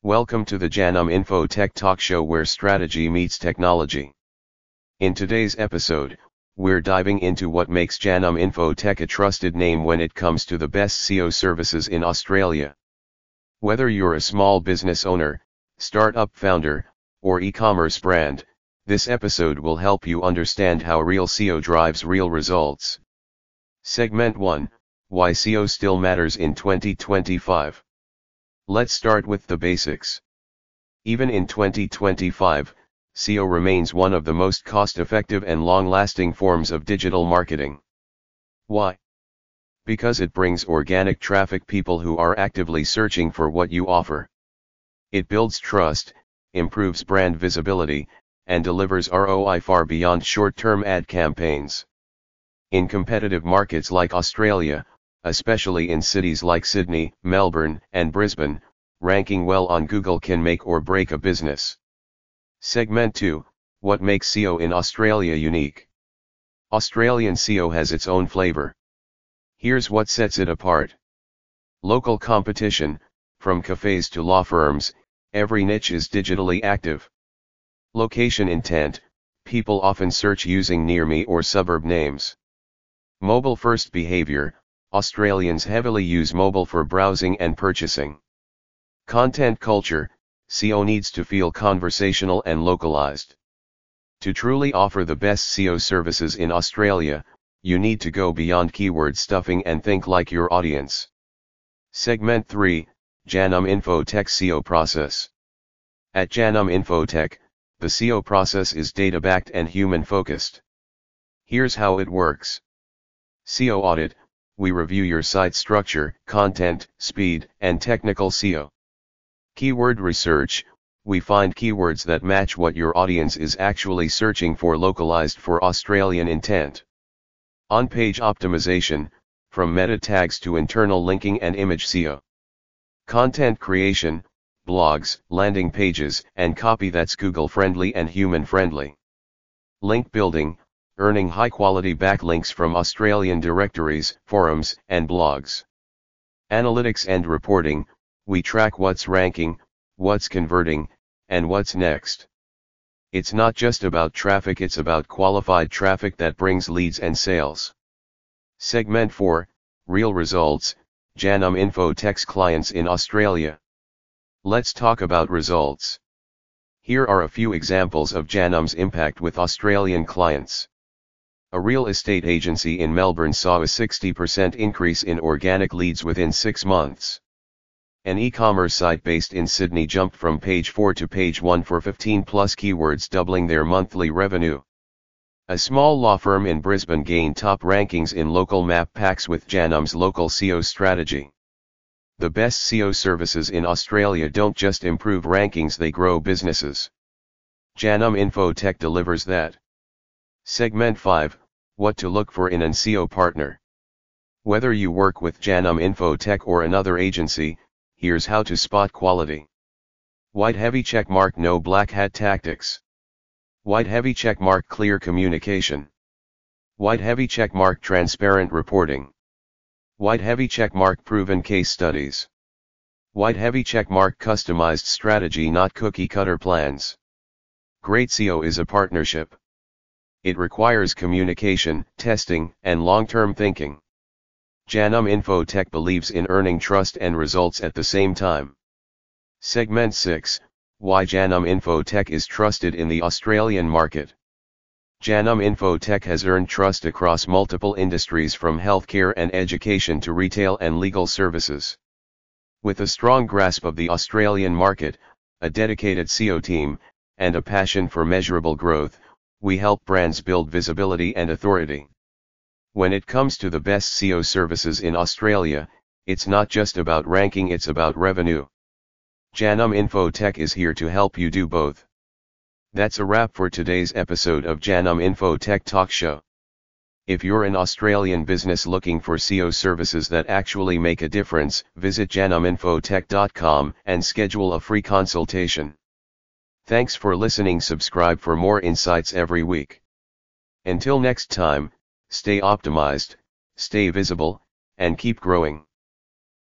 Welcome to the Janum Info Tech Talk Show where strategy meets technology. In today's episode, we're diving into what makes Janum Info Tech a trusted name when it comes to the best SEO services in Australia. Whether you're a small business owner, startup founder, or e-commerce brand, this episode will help you understand how real SEO drives real results. Segment 1: Why SEO Still Matters in 2025. Let's start with the basics. Even in 2025, SEO remains one of the most cost-effective and long-lasting forms of digital marketing. Why? Because it brings organic traffic, people who are actively searching for what you offer. It builds trust, improves brand visibility, and delivers ROI far beyond short-term ad campaigns. In competitive markets like Australia, especially in cities like Sydney, Melbourne, and Brisbane, ranking well on Google can make or break a business. Segment 2: What makes SEO in Australia unique? Australian SEO has its own flavor. Here's what sets it apart. Local competition: from cafes to law firms, every niche is digitally active. Location intent: people often search using near me or suburb names. Mobile-first behavior: Australians heavily use mobile for browsing and purchasing. Content culture: SEO needs to feel conversational and localized. To truly offer the best SEO services in Australia, you need to go beyond keyword stuffing and think like your audience. Segment 3: Janum Info Tech SEO Process. At Janum Info Tech, the SEO process is data-backed and human-focused. Here's how it works. SEO audit: we review your site structure, content, speed, and technical SEO. Keyword research: we find keywords that match what your audience is actually searching for, localized for Australian intent. On-page optimization: from meta tags to internal linking and image SEO. Content creation: blogs, landing pages, and copy that's Google-friendly and human-friendly. Link building: earning high-quality backlinks from Australian directories, forums, and blogs. Analytics and reporting: we track what's ranking, what's converting, and what's next. It's not just about traffic, it's about qualified traffic that brings leads and sales. Segment 4: Real Results, Janum Info Tech's clients in Australia. Let's talk about results. Here are a few examples of Janum's impact with Australian clients. A real estate agency in Melbourne saw a 60% increase in organic leads within 6 months. An e-commerce site based in Sydney jumped from page 4 to page 1 for 15 plus keywords, doubling their monthly revenue. A small law firm in Brisbane gained top rankings in local map packs with Janum's local SEO strategy. The best SEO services in Australia don't just improve rankings, they grow businesses. Janum Info Tech delivers that. Segment 5: What to look for in an SEO partner. Whether you work with Janum Info Tech or another agency, here's how to spot quality. White heavy checkmark: no black hat tactics. White heavy checkmark: clear communication. White heavy checkmark: transparent reporting. White heavy checkmark: proven case studies. White heavy checkmark: customized strategy, not cookie cutter plans. Great SEO is a partnership. It requires communication, testing, and long-term thinking. Janum Info Tech believes in earning trust and results at the same time. Segment 6: Why Janum Info Tech is trusted in the Australian market. Janum Info Tech has earned trust across multiple industries from healthcare and education to retail and legal services. With a strong grasp of the Australian market, a dedicated SEO team, and a passion for measurable growth, we help brands build visibility and authority. When it comes to the best SEO services in Australia, it's not just about ranking, it's about revenue. Janum Info Tech is here to help you do both. That's a wrap for today's episode of Janum Info Tech Talk Show. If you're an Australian business looking for SEO services that actually make a difference, visit januminfotech.com and schedule a free consultation. Thanks for listening. Subscribe for more insights every week. Until next time, stay optimized, stay visible, and keep growing.